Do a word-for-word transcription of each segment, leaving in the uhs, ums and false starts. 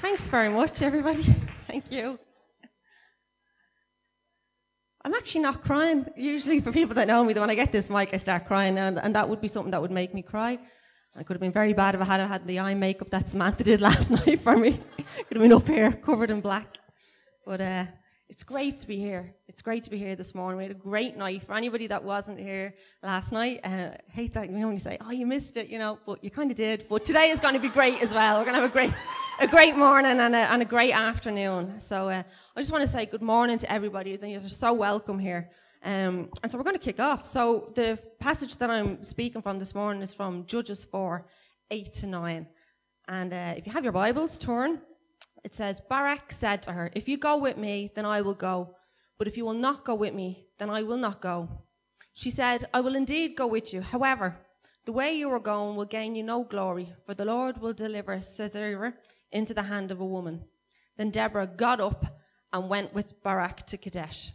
Thanks very much, everybody. Thank you. I'm actually not crying. Usually for people that know me, that when I get this mic, I start crying, and, and that would be something that would make me cry. I could have been very bad if I had had the eye makeup that Samantha did last night for me. Could have been up here, covered in black. But uh, it's great to be here. It's great to be here this morning. We had a great night. For anybody that wasn't here last night, uh, I hate that you know when you say, oh, you missed it, you know, but you kind of did. But today is going to be great as well. We're going to have a great a great morning and a, and a great afternoon. So uh, I just want to say good morning to everybody. You're so welcome here. Um, and so we're going to kick off. So the passage that I'm speaking from this morning is from Judges four, eight to nine. And uh, if you have your Bibles, turn. It says, Barak said to her, if you go with me, then I will go. But if you will not go with me, then I will not go. She said, I will indeed go with you. However, the way you are going will gain you no glory, for the Lord will deliver Sisera into the hand of a woman. Then Deborah got up and went with Barak to Kadesh.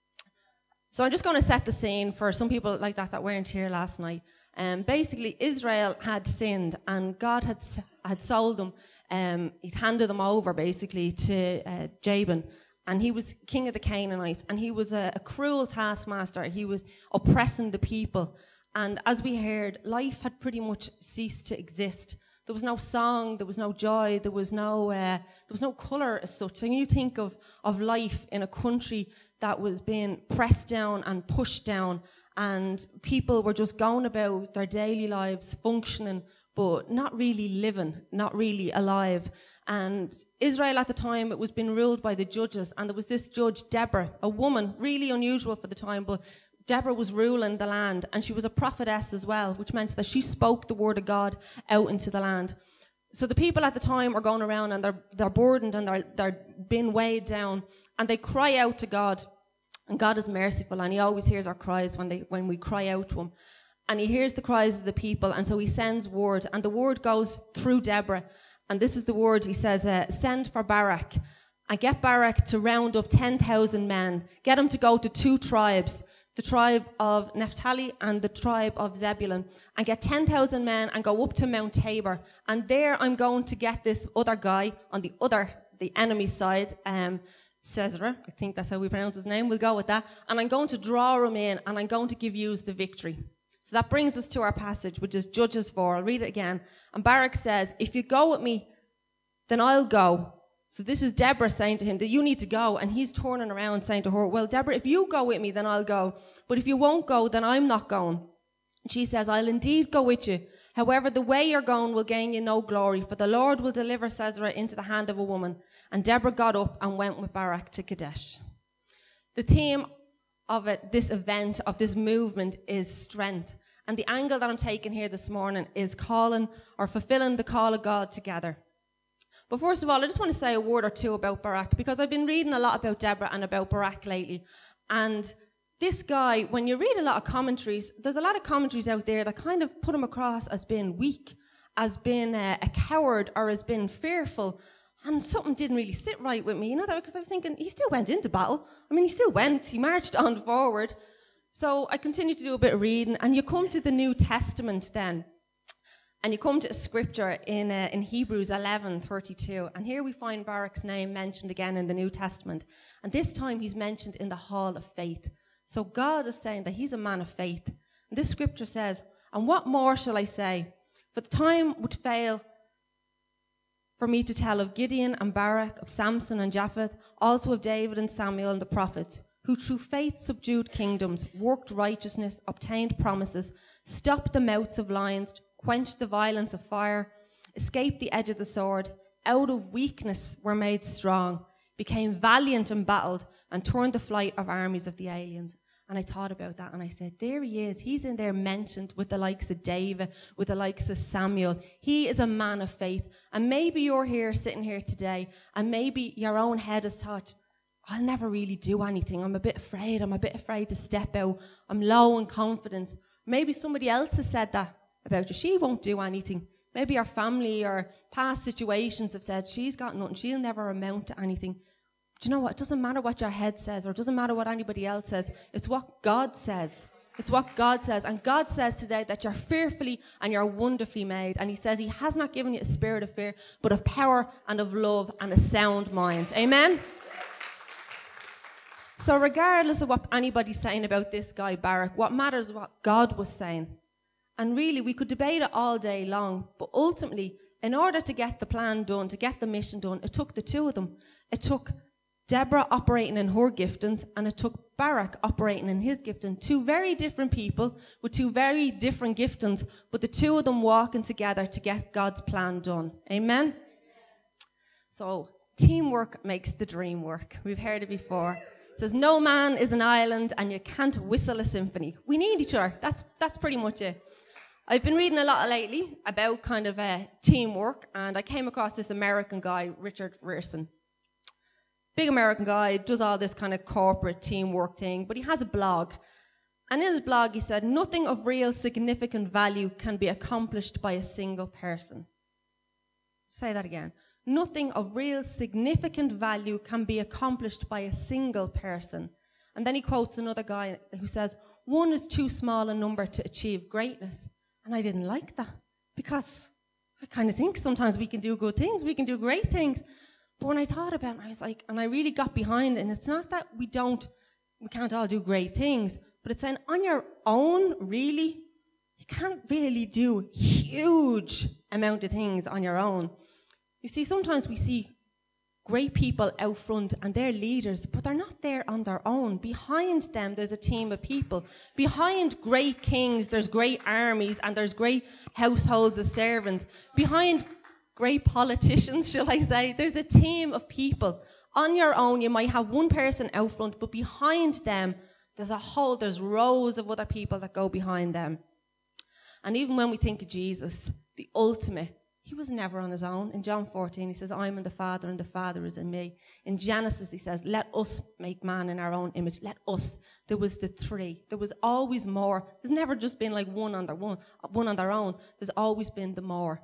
So I'm just going to set the scene for some people like that that weren't here last night. Um, basically, Israel had sinned, and God had had sold them. Um, he'd handed them over, basically, to uh, Jabin. And he was king of the Canaanites, and he was a, a cruel taskmaster. He was oppressing the people. And as we heard, life had pretty much ceased to exist. There was no song, there was no joy, there was no uh, there was no colour as such. And you think of, of life in a country that was being pressed down and pushed down, and people were just going about their daily lives, functioning, but not really living, not really alive. And Israel at the time, it was being ruled by the judges, and there was this judge, Deborah, a woman, really unusual for the time, but Deborah was ruling the land, and she was a prophetess as well, which meant that she spoke the word of God out into the land. So the people at the time are going around, and they're they're burdened, and they're they're being weighed down, and they cry out to God, and God is merciful, and He always hears our cries when they when we cry out to Him, and He hears the cries of the people, and so He sends word, and the word goes through Deborah, and this is the word. He says, uh, "Send for Barak, and get Barak to round up ten thousand men, get him to go to two tribes." The tribe of Naphtali and the tribe of Zebulun, and get ten thousand men and go up to Mount Tabor. And there I'm going to get this other guy on the other, the enemy side, um, Sisera, I think that's how we pronounce his name, we'll go with that. And I'm going to draw him in, and I'm going to give you the victory. So that brings us to our passage, which is Judges four. I'll read it again. And Barak says, if you go with me, then I'll go. So this is Deborah saying to him that you need to go, and he's turning around saying to her, well, Deborah, if you go with me, then I'll go. But if you won't go, then I'm not going. And she says, I'll indeed go with you. However, the way you're going will gain you no glory, for the Lord will deliver Sisera into the hand of a woman. And Deborah got up and went with Barak to Kadesh. The theme of it, this event, of this movement, is strength. And the angle that I'm taking here this morning is calling or fulfilling the call of God together. But first of all, I just want to say a word or two about Barak, because I've been reading a lot about Deborah and about Barak lately. And this guy, when you read a lot of commentaries, there's a lot of commentaries out there that kind of put him across as being weak, as being a, a coward, or as being fearful. And something didn't really sit right with me, you know, because I was thinking, he still went into battle. I mean, he still went, he marched on forward. So I continued to do a bit of reading, and you come to the New Testament then. And you come to a scripture in uh, in Hebrews eleven thirty-two, and here we find Barak's name mentioned again in the New Testament. And this time he's mentioned in the hall of faith. So God is saying that he's a man of faith. And this scripture says, and what more shall I say? For the time would fail for me to tell of Gideon and Barak, of Samson and Japheth, also of David and Samuel and the prophets, who through faith subdued kingdoms, worked righteousness, obtained promises, stopped the mouths of lions, quenched the violence of fire, escaped the edge of the sword, out of weakness were made strong, became valiant in battle, and turned the flight of armies of the aliens. And I thought about that, and I said, there he is. He's in there mentioned with the likes of David, with the likes of Samuel. He is a man of faith. And maybe you're here, sitting here today, and maybe your own head has thought, I'll never really do anything. I'm a bit afraid. I'm a bit afraid to step out. I'm low in confidence. Maybe somebody else has said that about you. She won't do anything. Maybe your family or past situations have said, she's got nothing. She'll never amount to anything. Do you know what? It doesn't matter what your head says, or it doesn't matter what anybody else says. It's what God says. It's what God says. And God says today that you're fearfully and you're wonderfully made. And he says he has not given you a spirit of fear, but of power and of love and a sound mind. Amen? So regardless of what anybody's saying about this guy, Barak, what matters is what God was saying. And really, we could debate it all day long. But ultimately, in order to get the plan done, to get the mission done, it took the two of them. It took Deborah operating in her giftings, and it took Barak operating in his gifting. Two very different people with two very different giftings, but the two of them walking together to get God's plan done. Amen? So, teamwork makes the dream work. We've heard it before. It says, no man is an island, and you can't whistle a symphony. We need each other. That's, that's pretty much it. I've been reading a lot lately about kind of uh, teamwork, and I came across this American guy, Richard Rierson. Big American guy, does all this kind of corporate teamwork thing, but he has a blog. And in his blog he said, nothing of real significant value can be accomplished by a single person. Say that again. Nothing of real significant value can be accomplished by a single person. And then he quotes another guy who says, one is too small a number to achieve greatness. And I didn't like that, because I kind of think sometimes we can do good things, we can do great things. But when I thought about it, I was like, and I really got behind it, and it's not that we don't, we can't all do great things, but it's saying on your own, really, you can't really do huge amount of things on your own. You see, sometimes we see great people out front, and they're leaders, but they're not there on their own. Behind them, there's a team of people. Behind great kings, there's great armies, and there's great households of servants. Behind great politicians, shall I say, there's a team of people. On your own, you might have one person out front, but behind them, there's a whole, there's rows of other people that go behind them. And even when we think of Jesus, the ultimate, he was never on his own. In John fourteen, he says, I'm in the Father, and the Father is in me. In Genesis, he says, let us make man in our own image. Let us. There was the three. There was always more. There's never just been like one on their one, one on their own. There's always been the more.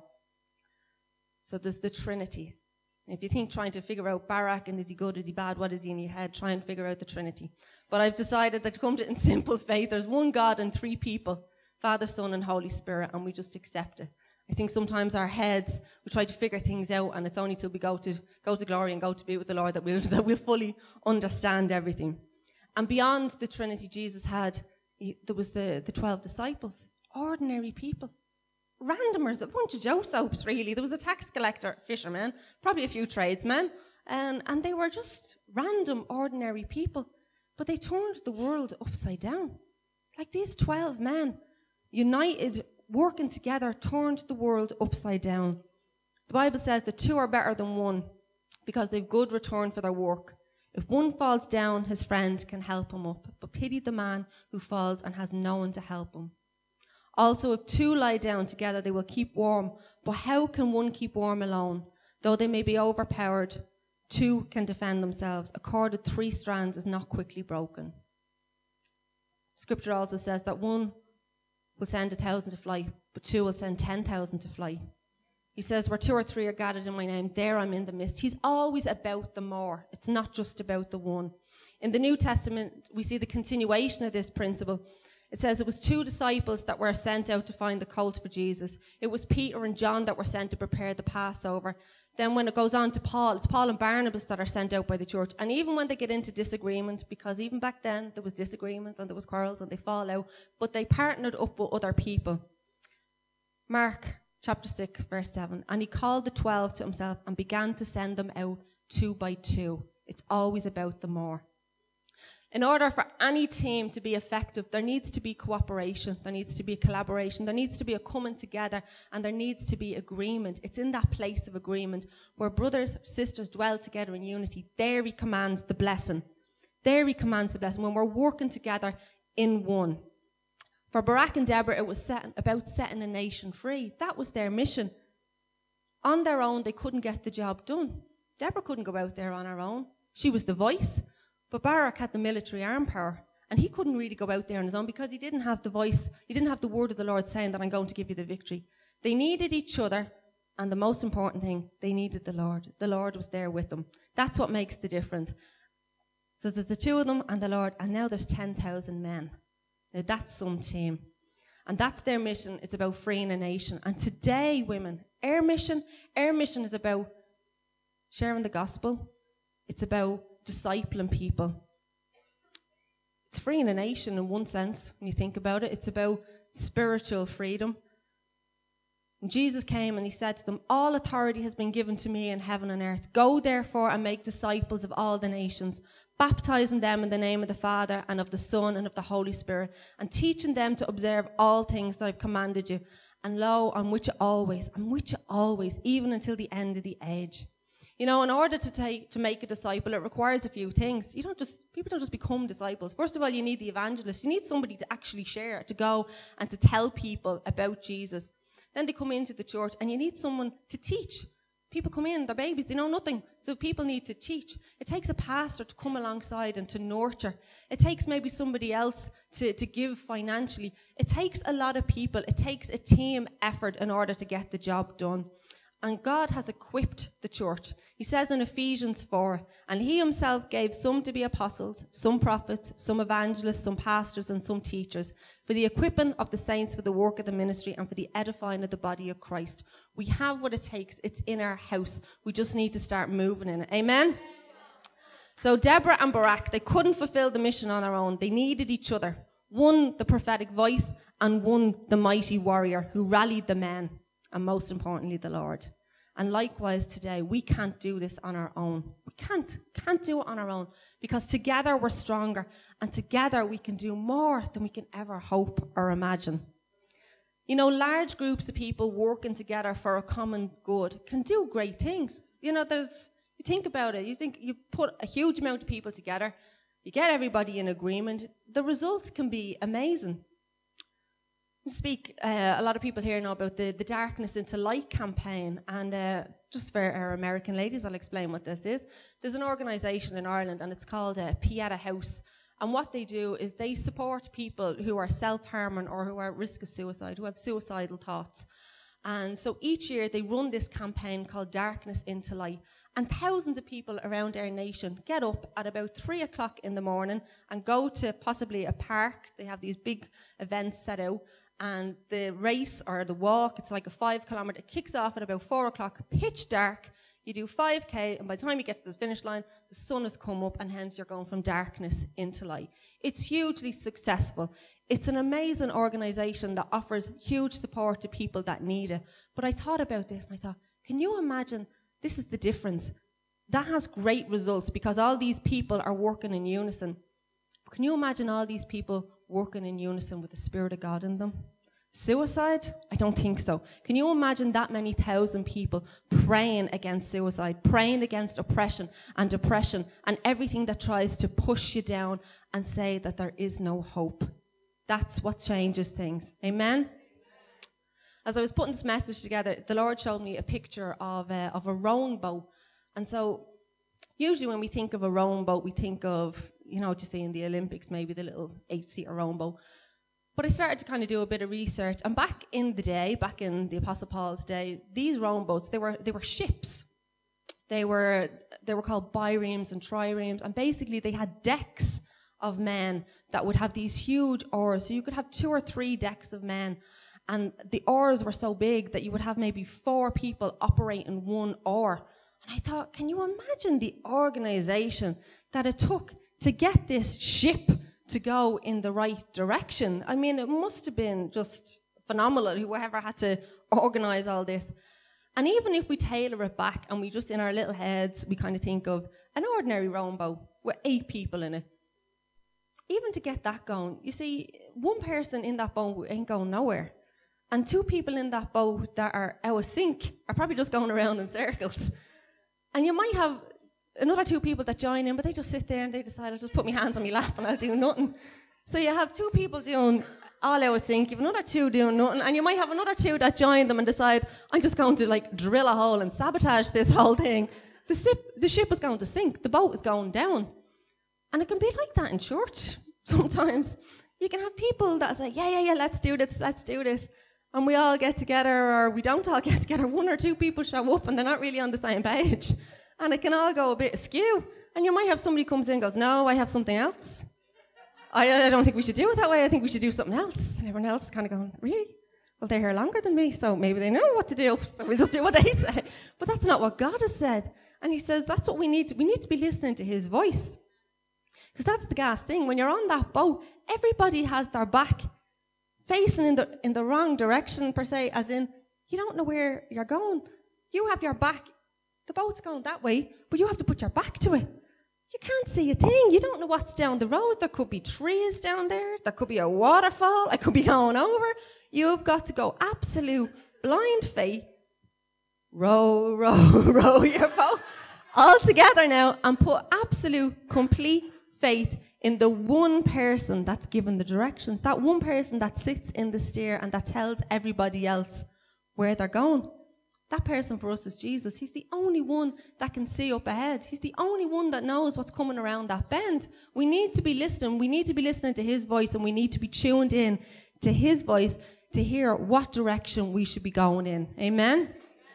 So there's the Trinity. And if you think trying to figure out Barak, and is he good, is he bad, what is he in your head, try and figure out the Trinity. But I've decided that to come to it in simple faith, there's one God and three people, Father, Son, and Holy Spirit, and we just accept it. I think sometimes our heads, we try to figure things out, and it's only till we go to go to glory and go to be with the Lord that we'll, that we'll fully understand everything. And beyond the Trinity, Jesus had, he, there was the, the twelve disciples, ordinary people. Randomers, a bunch of Josephs, really. There was a tax collector, fisherman, probably a few tradesmen, and, and they were just random, ordinary people. But they turned the world upside down. Like these twelve men, united, working together, turned the world upside down. The Bible says that two are better than one because they've good return for their work. If one falls down, his friend can help him up, but pity the man who falls and has no one to help him. Also, if two lie down together, they will keep warm. But how can one keep warm alone? Though they may be overpowered, two can defend themselves. A cord of three strands is not quickly broken. Scripture also says that one will send a thousand to fly, but two will send ten thousand to fly. He says, where two or three are gathered in my name, there I'm in the midst. He's always about the more. It's not just about the one. In the New Testament, we see the continuation of this principle. It says it was two disciples that were sent out to find the colt for Jesus. It was Peter and John that were sent to prepare the Passover. Then when it goes on to Paul, it's Paul and Barnabas that are sent out by the church. And even when they get into disagreement, because even back then there was disagreements and there was quarrels and they fall out, but they partnered up with other people. Mark chapter six, verse seven. And he called the twelve to himself and began to send them out two by two. It's always about the more. In order for any team to be effective, there needs to be cooperation, there needs to be collaboration, there needs to be a coming together, and there needs to be agreement. It's in that place of agreement where brothers, sisters dwell together in unity. There he commands the blessing. There he commands the blessing when we're working together in one. For Barak and Deborah, it was set, about setting a nation free. That was their mission. On their own, they couldn't get the job done. Deborah couldn't go out there on her own. She was the voice. But Barak had the military arm power, and he couldn't really go out there on his own because he didn't have the voice, he didn't have the word of the Lord saying that I'm going to give you the victory. They needed each other, and the most important thing, they needed the Lord. The Lord was there with them. That's what makes the difference. So there's the two of them and the Lord, and now there's ten thousand men. Now that's some team. And that's their mission. It's about freeing a nation. And today, women, our mission, our mission is about sharing the gospel. It's about discipling people. It's freeing a nation in one sense, when you think about it. It's about spiritual freedom. And Jesus came and he said to them, all authority has been given to me in heaven and earth. Go therefore and make disciples of all the nations, baptizing them in the name of the Father and of the Son and of the Holy Spirit, and teaching them to observe all things that I've commanded you. And lo, I'm with you always, I'm with you always, even until the end of the age. You know, in order to take to make a disciple, it requires a few things. You don't just people don't just become disciples. First of all, you need the evangelist. You need somebody to actually share, to go and to tell people about Jesus. Then they come into the church, and you need someone to teach. People come in, they're babies, they know nothing, so people need to teach. It takes a pastor to come alongside and to nurture. It takes maybe somebody else to, to give financially. It takes a lot of people. It takes a team effort in order to get the job done. And God has equipped the church. He says in Ephesians four, and he himself gave some to be apostles, some prophets, some evangelists, some pastors, and some teachers, for the equipping of the saints for the work of the ministry and for the edifying of the body of Christ. We have what it takes. It's in our house. We just need to start moving in it. Amen? So Deborah and Barak, they couldn't fulfill the mission on their own. They needed each other. One, the prophetic voice, and one, the mighty warrior who rallied the men, and most importantly, the Lord. And likewise today, we can't do this on our own. We can't, can't do it on our own, because together we're stronger, and together we can do more than we can ever hope or imagine. You know, large groups of people working together for a common good can do great things. You know, there's, you think about it, you think you put a huge amount of people together, you get everybody in agreement, the results can be amazing. Speak, uh, a lot of people here know about the, the Darkness into Light campaign, and uh, just for our American ladies, I'll explain what this is. There's an organisation in Ireland, and it's called uh, Pieta House, and what they do is they support people who are self-harming or who are at risk of suicide, who have suicidal thoughts. And so each year they run this campaign called Darkness into Light, and thousands of people around our nation get up at about three o'clock in the morning and go to possibly a park. They have these big events set out. And the race or the walk, it's like a five kilometre, it kicks off at about four o'clock, pitch dark. You do five K, and by the time you get to the finish line, the sun has come up, and hence you're going from darkness into light. It's hugely successful. It's an amazing organisation that offers huge support to people that need it. But I thought about this, and I thought, can you imagine, this is the difference. That has great results because all these people are working in unison. Can you imagine all these people working in unison with the Spirit of God in them? Suicide? I don't think so. Can you imagine that many thousand people praying against suicide, praying against oppression and depression and everything that tries to push you down and say that there is no hope? That's what changes things. Amen? As I was putting this message together, the Lord showed me a picture of a, of a rowing boat. And so usually when we think of a rowing boat, we think of, you know, what you see in the Olympics, maybe the little eight-seater rowing boat. But I started to kind of do a bit of research, and back in the day, back in the Apostle Paul's day, these rowing boats, they were they were ships. They were they were called biremes and triremes, and basically they had decks of men that would have these huge oars. So you could have two or three decks of men, and the oars were so big that you would have maybe four people operating one oar. And I thought, can you imagine the organisation that it took to get this ship to go in the right direction? I mean, it must have been just phenomenal, whoever had to organise all this. And even if we tailor it back and we just, in our little heads, we kind of think of an ordinary rowing boat with eight people in it. Even to get that going, you see, one person in that boat ain't going nowhere. And two people in that boat that are out of sync are probably just going around in circles. And you might have another two people that join in, but they just sit there and they decide, I'll just put my hands on my lap and I'll do nothing. So you have two people doing all out of sync, you have another two doing nothing, and you might have another two that join them and decide, I'm just going to like drill a hole and sabotage this whole thing. The ship, the ship is going to sink, the boat is going down. And it can be like that in church sometimes. You can have people that say, yeah, yeah, yeah, let's do this, let's do this. And we all get together, or we don't all get together. One or two people show up and they're not really on the same page. And it can all go a bit askew. And you might have somebody comes in and goes, no, I have something else. I, I don't think we should do it that way. I think we should do something else. And everyone else is kind of going, really? Well, they're here longer than me, so maybe they know what to do. So we'll just do what they say. But that's not what God has said. And he says that's what we need to, we need to be listening to his voice. Because that's the gas thing. When you're on that boat, everybody has their back facing in the in the wrong direction, per se, as in, you don't know where you're going. You have your back, the boat's going that way, but you have to put your back to it. You can't see a thing. You don't know what's down the road. There could be trees down there. There could be a waterfall. It could be going over. You've got to go absolute blind faith. Row, row, row your boat all together now and put absolute, complete faith in the one person that's given the directions, that one person that sits in the steer and that tells everybody else where they're going. That person for us is Jesus. He's the only one that can see up ahead. He's the only one that knows what's coming around that bend. We need to be listening. We need to be listening to his voice, and we need to be tuned in to his voice to hear what direction we should be going in. Amen?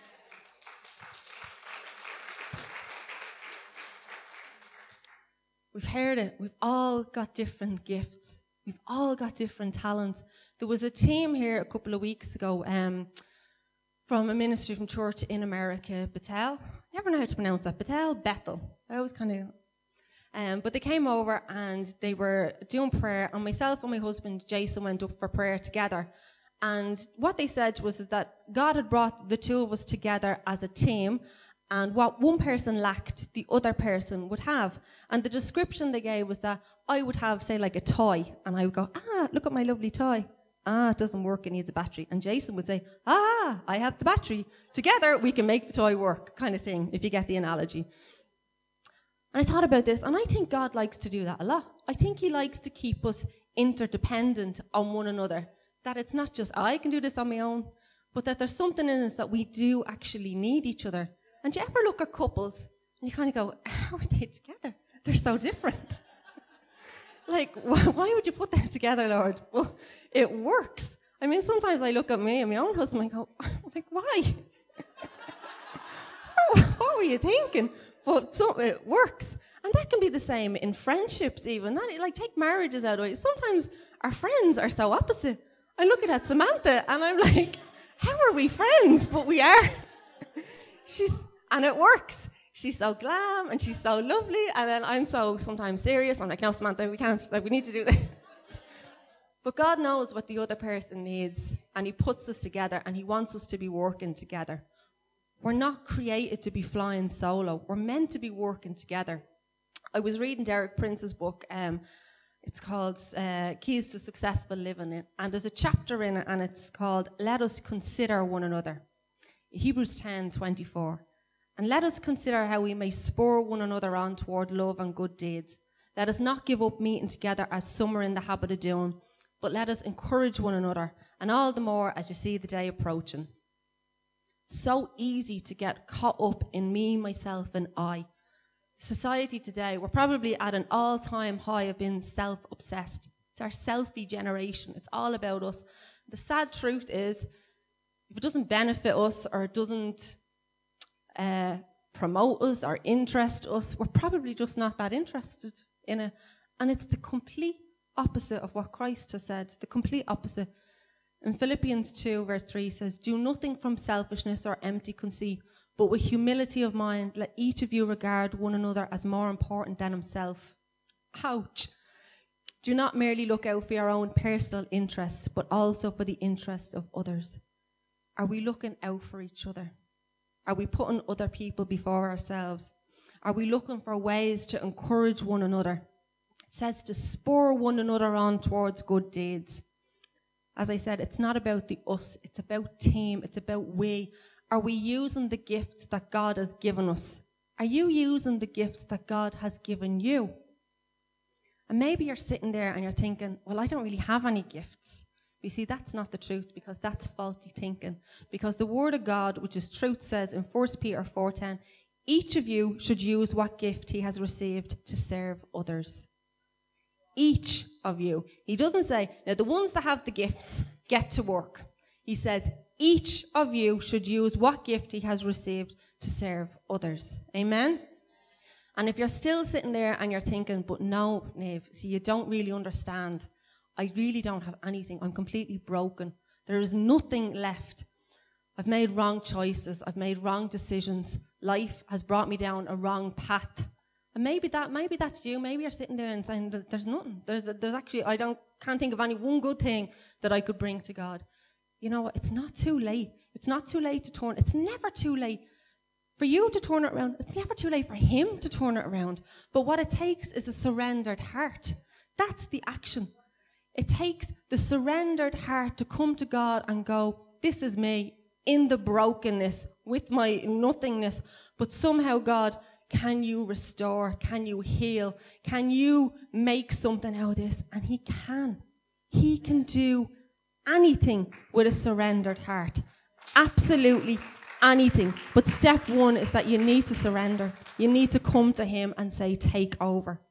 We've heard it. We've all got different gifts. We've all got different talents. There was a team here a couple of weeks ago um, from a ministry from church in America, Bethel. I never know how to pronounce that. Bethel, Bethel. I always kind of... Um, but they came over and they were doing prayer, and myself and my husband, Jason, went up for prayer together. And what they said was is that God had brought the two of us together as a team, and what one person lacked, the other person would have. And the description they gave was that I would have, say, like a toy, and I would go, ah, look at my lovely toy. Ah, it doesn't work, it needs a battery. And Jason would say, ah, I have the battery. Together, we can make the toy work, kind of thing, if you get the analogy. And I thought about this, and I think God likes to do that a lot. I think he likes to keep us interdependent on one another. That it's not just, I can do this on my own, but that there's something in us that we do actually need each other. And do you ever look at couples, and you kind of go, how are they together? They're so different. Like, wh- why would you put them together, Lord? Well, it works. I mean, sometimes I look at me and my own husband and I go, I'm like, why? What were you thinking? But so, it works. And that can be the same in friendships even. That, like, take marriages out of it. Sometimes our friends are so opposite. I look at Samantha and I'm like, how are we friends? But we are. She's, and it works. She's so glam and she's so lovely. And then I'm so sometimes serious. I'm like, no, Samantha, we can't. Like, we need to do this. But God knows what the other person needs. And he puts us together and he wants us to be working together. We're not created to be flying solo. We're meant to be working together. I was reading Derek Prince's book. Um, it's called uh, Keys to Successful Living. And there's a chapter in it, and it's called Let Us Consider One Another. Hebrews ten twenty-four. And let us consider how we may spur one another on toward love and good deeds. Let us not give up meeting together as some are in the habit of doing, but let us encourage one another, and all the more as you see the day approaching. So easy to get caught up in me, myself, and I. Society today, we're probably at an all-time high of being self-obsessed. It's our selfie generation. It's all about us. The sad truth is, if it doesn't benefit us or it doesn't uh, promote us or interest us, we're probably just not that interested in it. And it's the complete opposite of what Christ has said, the complete opposite. In Philippians two, verse three says, do nothing from selfishness or empty conceit, but with humility of mind, let each of you regard one another as more important than himself. Ouch. Do not merely look out for your own personal interests, but also for the interests of others. Are we looking out for each other? Are we putting other people before ourselves? Are we looking for ways to encourage one another? It says to spur one another on towards good deeds. As I said, it's not about the us, it's about team, it's about we. Are we using the gifts that God has given us? Are you using the gifts that God has given you? And maybe you're sitting there and you're thinking, well, I don't really have any gifts. You see, that's not the truth, because that's faulty thinking. Because the Word of God, which is truth, says in First Peter four ten, each of you should use what gift he has received to serve others. Each of you. He doesn't say, now the ones that have the gifts, get to work. He says, each of you should use what gift he has received to serve others. Amen? And if you're still sitting there and you're thinking, but no, Niamh, see, you don't really understand. I really don't have anything. I'm completely broken. There is nothing left. I've made wrong choices. I've made wrong decisions. Life has brought me down a wrong path. And maybe that, maybe that's you. Maybe you're sitting there and saying, that there's nothing. There's, there's actually, I don't, can't think of any one good thing that I could bring to God. You know what? It's not too late. It's not too late to turn. It's never too late for you to turn it around. It's never too late for him to turn it around. But what it takes is a surrendered heart. That's the action. It takes the surrendered heart to come to God and go, this is me in the brokenness, with my nothingness. But somehow, God, can you restore? Can you heal? Can you make something out of this? And he can. He can do anything with a surrendered heart. Absolutely anything. But step one is that you need to surrender. You need to come to him and say, take over.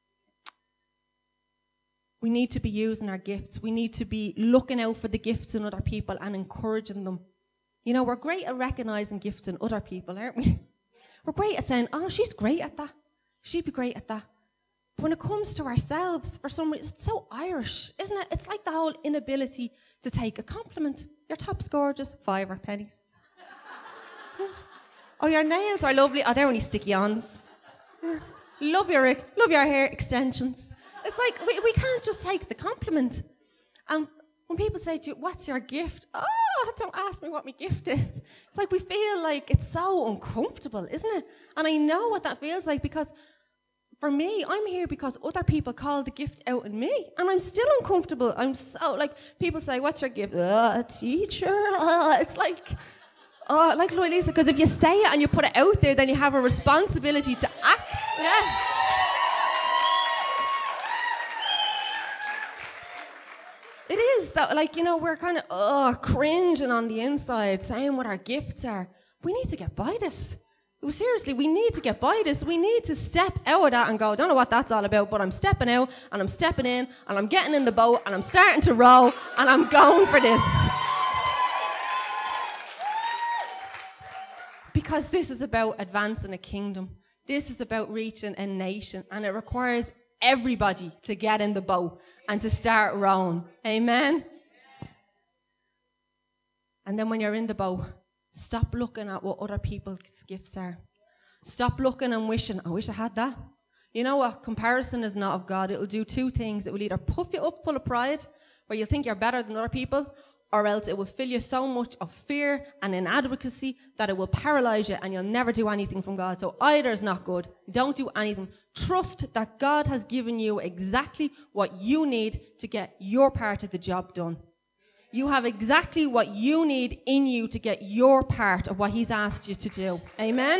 We need to be using our gifts. We need to be looking out for the gifts in other people and encouraging them. You know, we're great at recognizing gifts in other people, aren't we? We're great at saying, oh, she's great at that. She'd be great at that. But when it comes to ourselves, for some reason, it's so Irish, isn't it? It's like the whole inability to take a compliment. Your top's gorgeous, five or pennies. Oh, your nails are lovely. Oh, they're only sticky-ons. Love your, love your hair extensions. It's like, we, we can't just take the compliment. And when people say to you, what's your gift? Oh, don't ask me what my gift is. It's like we feel like it's so uncomfortable, isn't it? And I know what that feels like, because for me, I'm here because other people call the gift out in me. And I'm still uncomfortable. I'm so, like, people say, what's your gift? Uh, a teacher. Uh, it's like, oh, like Louisa, because if you say it and you put it out there, then you have a responsibility to act. Yeah. It is, that, like, you know, we're kind of, oh, cringing on the inside, saying what our gifts are. We need to get by this. Well, seriously, we need to get by this. We need to step out of that and go, I don't know what that's all about, but I'm stepping out, and I'm stepping in, and I'm getting in the boat, and I'm starting to row, and I'm going for this. Because this is about advancing a kingdom. This is about reaching a nation, and it requires everybody to get in the boat and to start rowing. Amen? And then when you're in the boat, stop looking at what other people's gifts are. Stop looking and wishing, I wish I had that. You know what? Comparison is not of God. It will do two things. It will either puff you up full of pride, where you think you're better than other people, or else it will fill you so much of fear and inadequacy that it will paralyze you and you'll never do anything from God. So either is not good. Don't do anything. Trust that God has given you exactly what you need to get your part of the job done. You have exactly what you need in you to get your part of what he's asked you to do. Amen?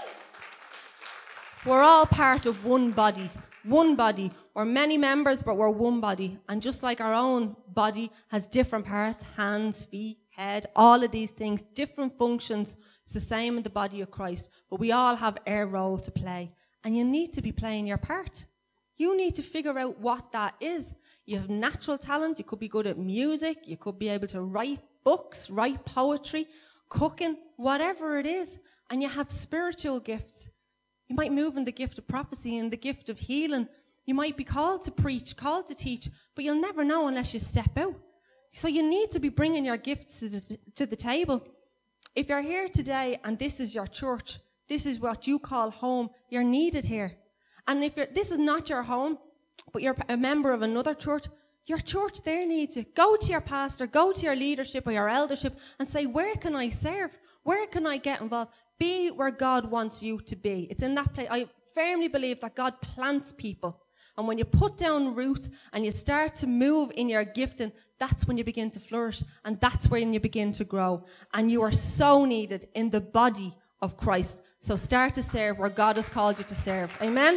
We're all part of one body. One body. We're many members, but we're one body. And just like our own body has different parts, hands, feet, head, all of these things, different functions, it's the same in the body of Christ. But we all have our role to play. And you need to be playing your part. You need to figure out what that is. You have natural talent. You could be good at music. You could be able to write books, write poetry, cooking, whatever it is. And you have spiritual gifts. You might move in the gift of prophecy and the gift of healing. You might be called to preach, called to teach, but you'll never know unless you step out. So you need to be bringing your gifts to the, to the table. If you're here today and this is your church, this is what you call home, you're needed here. And if you're, this is not your home, but you're a member of another church, your church there needs you. Go to your pastor, go to your leadership or your eldership and say, where can I serve? Where can I get involved? Be where God wants you to be. It's in that place. I firmly believe that God plants people. And when you put down roots and you start to move in your gifting, that's when you begin to flourish. And that's when you begin to grow. And you are so needed in the body of Christ. So start to serve where God has called you to serve. Amen?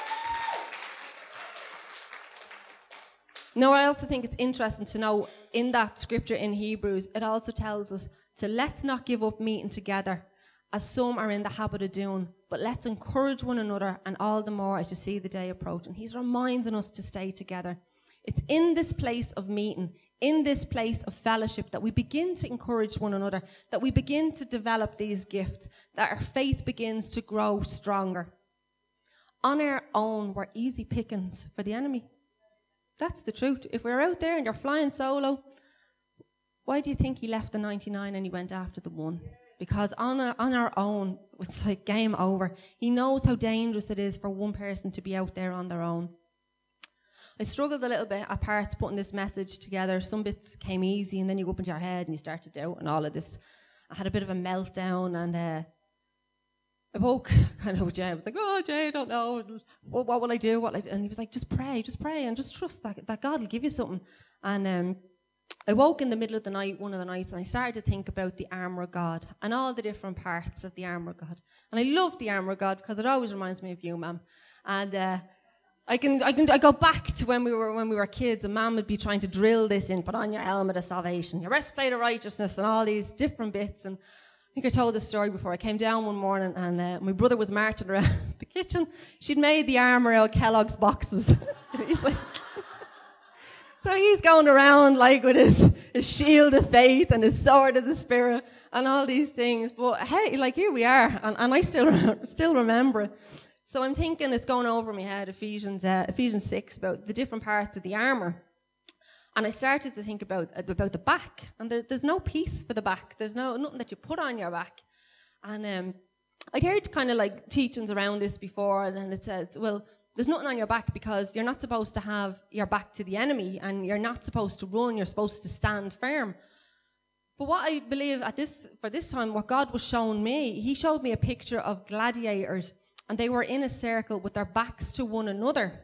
Now, I also think it's interesting to know in that scripture in Hebrews, it also tells us to let's not give up meeting together, as some are in the habit of doing, but let's encourage one another, and all the more as you see the day approaching. He's reminding us to stay together. It's in this place of meeting, in this place of fellowship, that we begin to encourage one another, that we begin to develop these gifts, that our faith begins to grow stronger. on our own, we're easy pickings for the enemy. That's the truth. If we're out there and you're flying solo, why do you think he left the ninety-nine and he went after the one? Because on our, on our own, it's like game over. He knows how dangerous it is for one person to be out there on their own. I struggled a little bit at parts putting this message together. Some bits came easy, and then you go up into your head and you start to doubt and all of this. I had a bit of a meltdown, and uh, I woke kind of with Jay. I was like, oh, Jay, I don't know. What, what will I do? What will I do? And he was like, just pray, just pray, and just trust that, that God will give you something. And um, I woke in the middle of the night, one of the nights, and I started to think about the armour of God and all the different parts of the armour of God. And I love the armour of God because it always reminds me of you, Ma'am. And uh, I can, I can, I go back to when we were when we were kids, and Mum would be trying to drill this in: put on your helmet of salvation, your breastplate of righteousness, and all these different bits. And I think I told this story before. I came down one morning, and uh, my brother was marching around the kitchen. She'd made the armour out of Kellogg's boxes. He's like, so he's going around like with his, his shield of faith and his sword of the Spirit and all these things. But hey, like here we are, and, and I still still remember it. So I'm thinking, it's going over my head, Ephesians uh, Ephesians six, about the different parts of the armour. And I started to think about about the back. And there, there's no piece for the back. There's no nothing that you put on your back. And um, I'd heard kind of like teachings around this before, and then it says, well, there's nothing on your back because you're not supposed to have your back to the enemy, and you're not supposed to run, you're supposed to stand firm. But what I believe at this for this time, what God was showing me, he showed me a picture of gladiators. And they were in a circle with their backs to one another.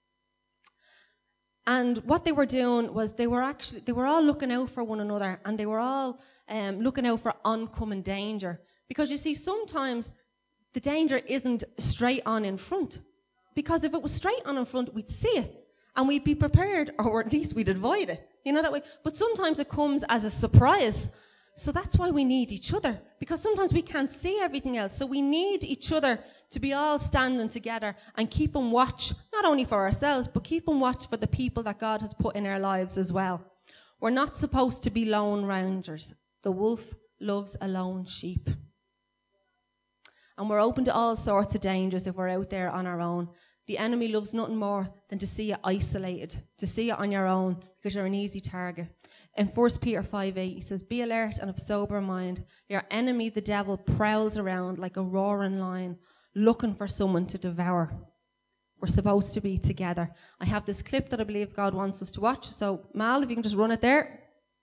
And what they were doing was they were actually, they were all looking out for one another, and they were all um, looking out for oncoming danger. Because you see, sometimes the danger isn't straight on in front. Because if it was straight on in front, we'd see it, and we'd be prepared, or at least we'd avoid it. You know, that way. But sometimes it comes as a surprise. So that's why we need each other, because sometimes we can't see everything else. So we need each other to be all standing together and keep and watch, not only for ourselves, but keep and watch for the people that God has put in our lives as well. We're not supposed to be lone rangers. The wolf loves a lone sheep. And we're open to all sorts of dangers if we're out there on our own. The enemy loves nothing more than to see you isolated, to see you on your own, because you're an easy target. In First Peter five eight, he says, be alert and of sober mind. Your enemy, the devil, prowls around like a roaring lion, looking for someone to devour. We're supposed to be together. I have this clip that I believe God wants us to watch. So, Mal, if you can just run it there.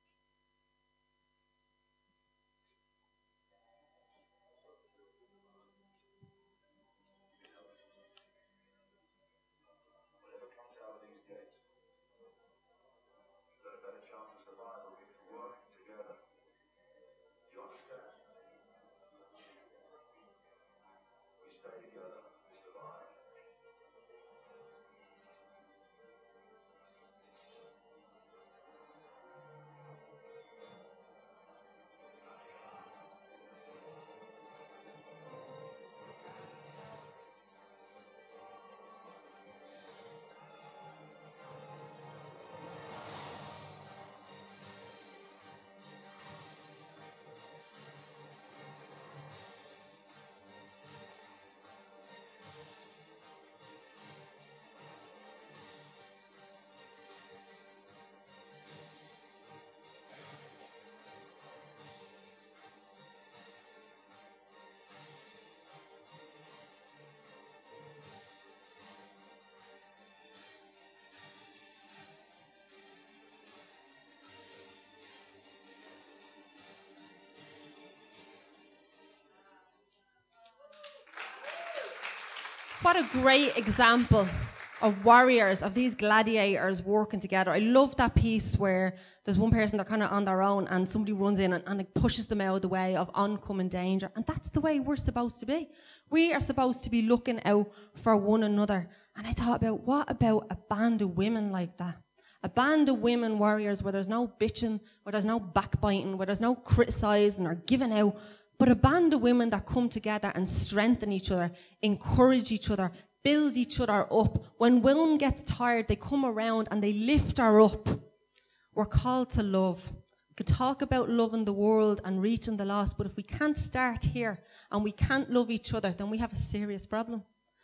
What a great example of warriors, of these gladiators working together. I love that piece where there's one person, they're kind of on their own, and somebody runs in and, and it pushes them out of the way of oncoming danger. And that's the way we're supposed to be. We are supposed to be looking out for one another. And I thought about, what about a band of women like that? A band of women warriors where there's no bitching, where there's no backbiting, where there's no criticising or giving out, but a band of women that come together and strengthen each other, encourage each other, build each other up. When one gets tired, they come around and they lift her up. We're called to love. We could talk about loving the world and reaching the lost, but if we can't start here and we can't love each other, then we have a serious problem.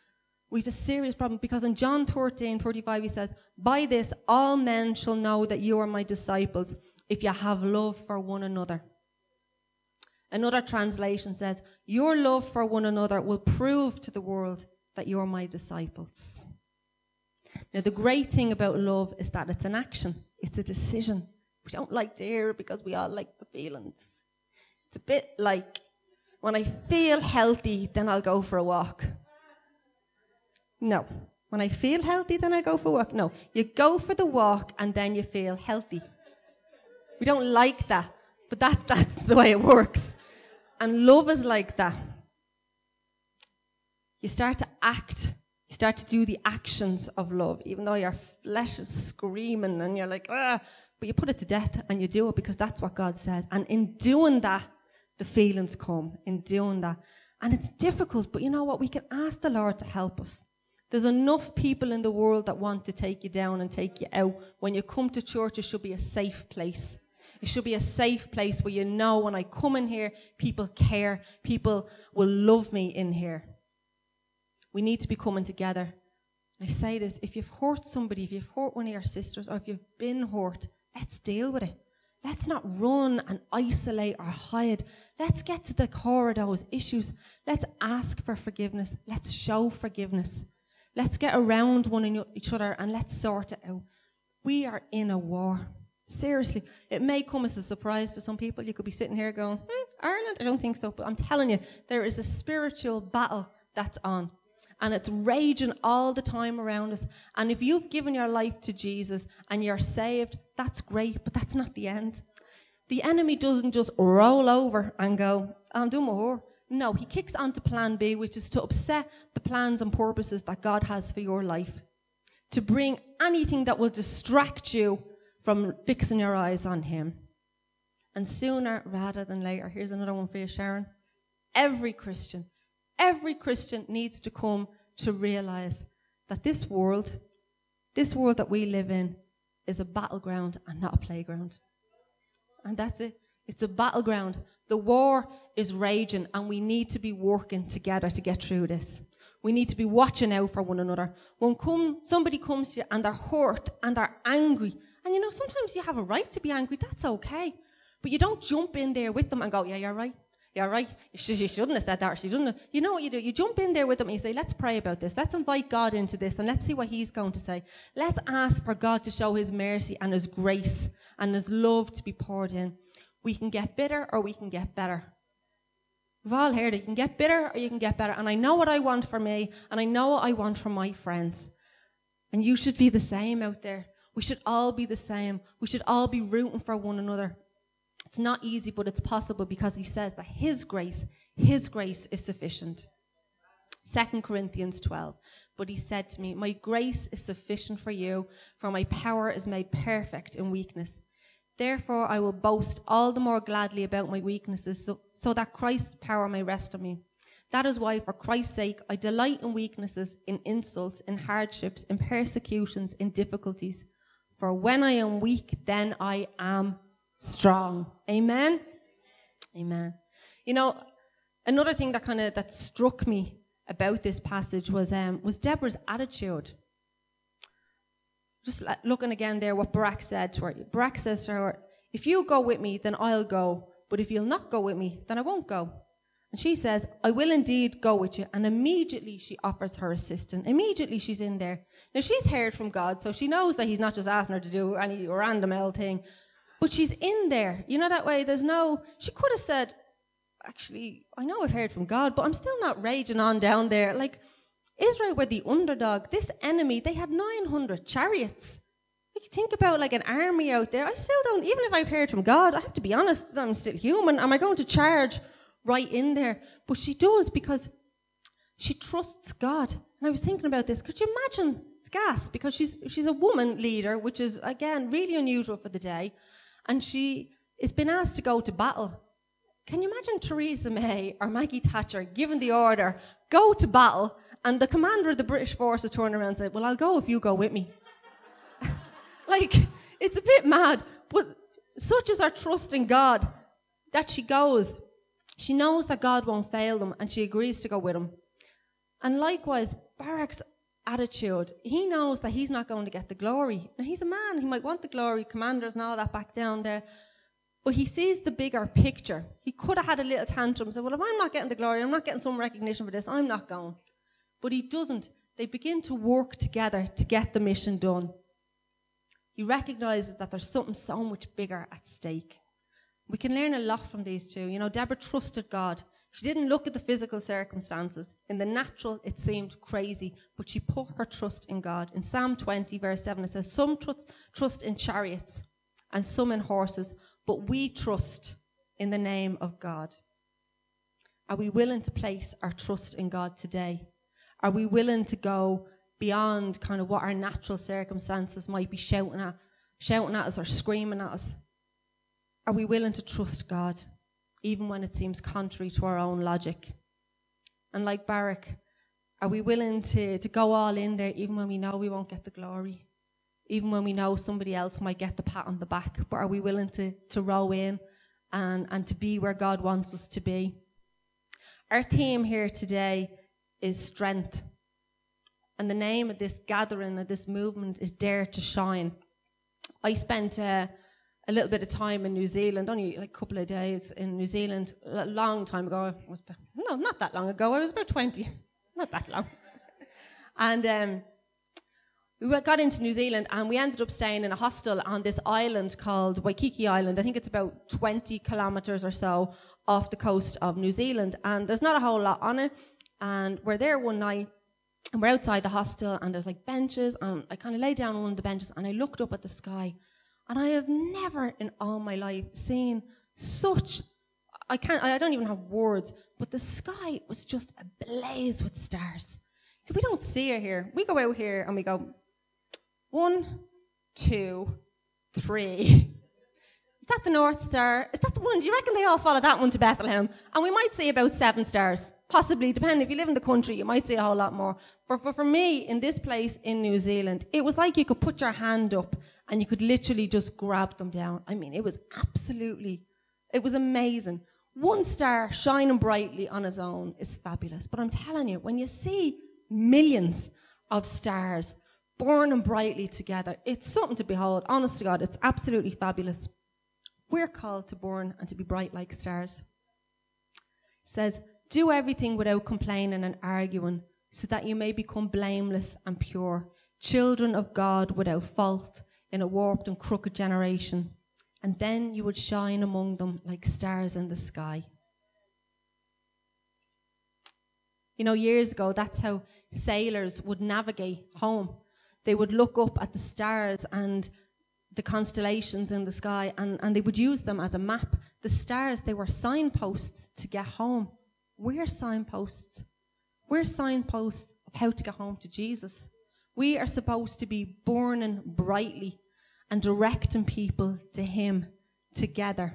We have a serious problem, because in John thirteen thirty-five he says, by this all men shall know that you are my disciples, if you have love for one another. Another translation says, your love for one another will prove to the world that you're my disciples. Now, the great thing about love is that it's an action. It's a decision. We don't like to hear it because we all like the feelings. It's a bit like, when I feel healthy, then I'll go for a walk. No. When I feel healthy, then I go for a walk. No. You go for the walk and then you feel healthy. We don't like that, but that, that's the way it works. And love is like that. You start to act. You start to do the actions of love, even though your flesh is screaming and you're like, ah, but you put it to death and you do it because that's what God says. And in doing that, the feelings come, in doing that. And it's difficult, but you know what? We can ask the Lord to help us. There's enough people in the world that want to take you down and take you out. When you come to church, it should be a safe place. It should be a safe place where you know when I come in here, people care, people will love me in here. We need to be coming together. I say this, if you've hurt somebody, if you've hurt one of your sisters, or if you've been hurt, let's deal with it. Let's not run and isolate or hide. Let's get to the core of those issues. Let's ask for forgiveness. Let's show forgiveness. Let's get around one and each other and let's sort it out. We are in a war. Seriously, it may come as a surprise to some people. You could be sitting here going, hmm, Ireland? I don't think so. But I'm telling you, there is a spiritual battle that's on. And it's raging all the time around us. And if you've given your life to Jesus and you're saved, that's great, but that's not the end. The enemy doesn't just roll over and go, I'm doing more. No, he kicks on to plan B, which is to upset the plans and purposes that God has for your life. To bring anything that will distract you from fixing your eyes on him. And sooner rather than later, here's another one for you, Sharon. Every Christian, every Christian needs to come to realize that this world, this world that we live in, is a battleground and not a playground. And that's it. It's a battleground. The war is raging and we need to be working together to get through this. We need to be watching out for one another. When come, somebody comes to you and they're hurt and they're angry, and you know, sometimes you have a right to be angry, that's okay. But you don't jump in there with them and go, yeah, you're right. You're right. You, sh- you shouldn't have said that. Or she shouldn't have. You know what you do? You jump in there with them and you say, let's pray about this. Let's invite God into this and let's see what he's going to say. Let's ask for God to show his mercy and his grace and his love to be poured in. We can get bitter or we can get better. We've all heard it. You can get bitter or you can get better. And I know what I want for me and I know what I want for my friends. And you should be the same out there. We should all be the same. We should all be rooting for one another. It's not easy, but it's possible because he says that his grace, his grace is sufficient. Second Corinthians twelve. But he said to me, my grace is sufficient for you, for my power is made perfect in weakness. Therefore I will boast all the more gladly about my weaknesses, so, so that Christ's power may rest on me. That is why, for Christ's sake, I delight in weaknesses, in insults, in hardships, in persecutions, in difficulties. For when I am weak, then I am strong. Amen? Amen. You know, another thing that kind of that struck me about this passage was um, was Deborah's attitude. Just looking again there what Barak said to her. Barak says to her, if you go with me, then I'll go. But if you'll not go with me, then I won't go. And she says, I will indeed go with you. And immediately she offers her assistance. Immediately she's in there. Now she's heard from God, so she knows that he's not just asking her to do any random old thing. But she's in there. You know that way, there's no... She could have said, actually, I know I've heard from God, but I'm still not raging on down there. Like, Israel were the underdog. This enemy, they had nine hundred chariots. Like, think about like an army out there. I still don't... Even if I've heard from God, I have to be honest, I'm still human. Am I going to charge right in there? But she does because she trusts God. And I was thinking about this. Could you imagine? It's gas, because she's she's a woman leader, which is, again, really unusual for the day. And she has been asked to go to battle. Can you imagine Theresa May or Maggie Thatcher giving the order, go to battle, and the commander of the British forces turned around and said, well, I'll go if you go with me. Like, it's a bit mad, but such is our trust in God that she goes. She knows that God won't fail them, and she agrees to go with him. And likewise, Barak's attitude, he knows that he's not going to get the glory. Now, he's a man. He might want the glory, commanders and all that back down there. But he sees the bigger picture. He could have had a little tantrum and said, well, if I'm not getting the glory, I'm not getting some recognition for this, I'm not going. But he doesn't. They begin to work together to get the mission done. He recognises that there's something so much bigger at stake. We can learn a lot from these two. You know, Deborah trusted God. She didn't look at the physical circumstances. In the natural, it seemed crazy, but she put her trust in God. In Psalm twenty, verse seven, it says, some trust, trust in chariots and some in horses, but we trust in the name of God. Are we willing to place our trust in God today? Are we willing to go beyond kind of what our natural circumstances might be shouting at, shouting at us or screaming at us? Are we willing to trust God, even when it seems contrary to our own logic? And like Barak, are we willing to, to go all in there, even when we know we won't get the glory? Even when we know somebody else might get the pat on the back, but are we willing to, to row in and, and to be where God wants us to be? Our theme here today is strength. And the name of this gathering, of this movement, is Dare to Shine. I spent uh, a little bit of time in New Zealand, only like a couple of days in New Zealand, a long time ago. I was, no, not that long ago. I was about twenty. Not that long. And um, we got into New Zealand and we ended up staying in a hostel on this island called Waikiki Island. I think it's about twenty kilometres or so off the coast of New Zealand. And there's not a whole lot on it. And we're there one night. And we're outside the hostel, and there's like benches, and I kind of lay down on one of the benches, and I looked up at the sky, and I have never in all my life seen such, I can't, I don't even have words, but the sky was just ablaze with stars. So we don't see it here. We go out here, and we go, one, two, three. Is that the North Star? Is that the one? Do you reckon they all follow that one to Bethlehem? And we might see about seven stars. Possibly, depending. If you live in the country, you might see a whole lot more. But for, for me, in this place in New Zealand, it was like you could put your hand up and you could literally just grab them down. I mean, it was absolutely, it was amazing. One star shining brightly on its own is fabulous. But I'm telling you, when you see millions of stars burning brightly together, it's something to behold. Honest to God, it's absolutely fabulous. We're called to burn and to be bright like stars. It says, do everything without complaining and arguing, so that you may become blameless and pure, children of God without fault in a warped and crooked generation. And then you would shine among them like stars in the sky. You know, years ago, that's how sailors would navigate home. They would look up at the stars and the constellations in the sky, and, and they would use them as a map. The stars, they were signposts to get home. We're signposts. We're signposts of how to get home to Jesus. We are supposed to be burning brightly and directing people to Him together.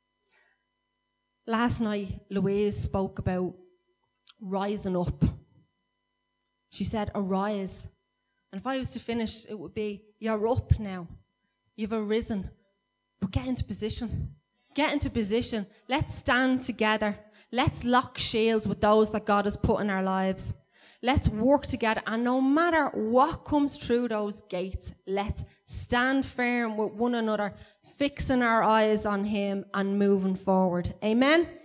Last night, Louise spoke about rising up. She said, arise. And if I was to finish, it would be, you're up now. You've arisen. But get into position. Get into position. Let's stand together. Let's lock shields with those that God has put in our lives. Let's work together, and no matter what comes through those gates, let's stand firm with one another, fixing our eyes on Him and moving forward. Amen?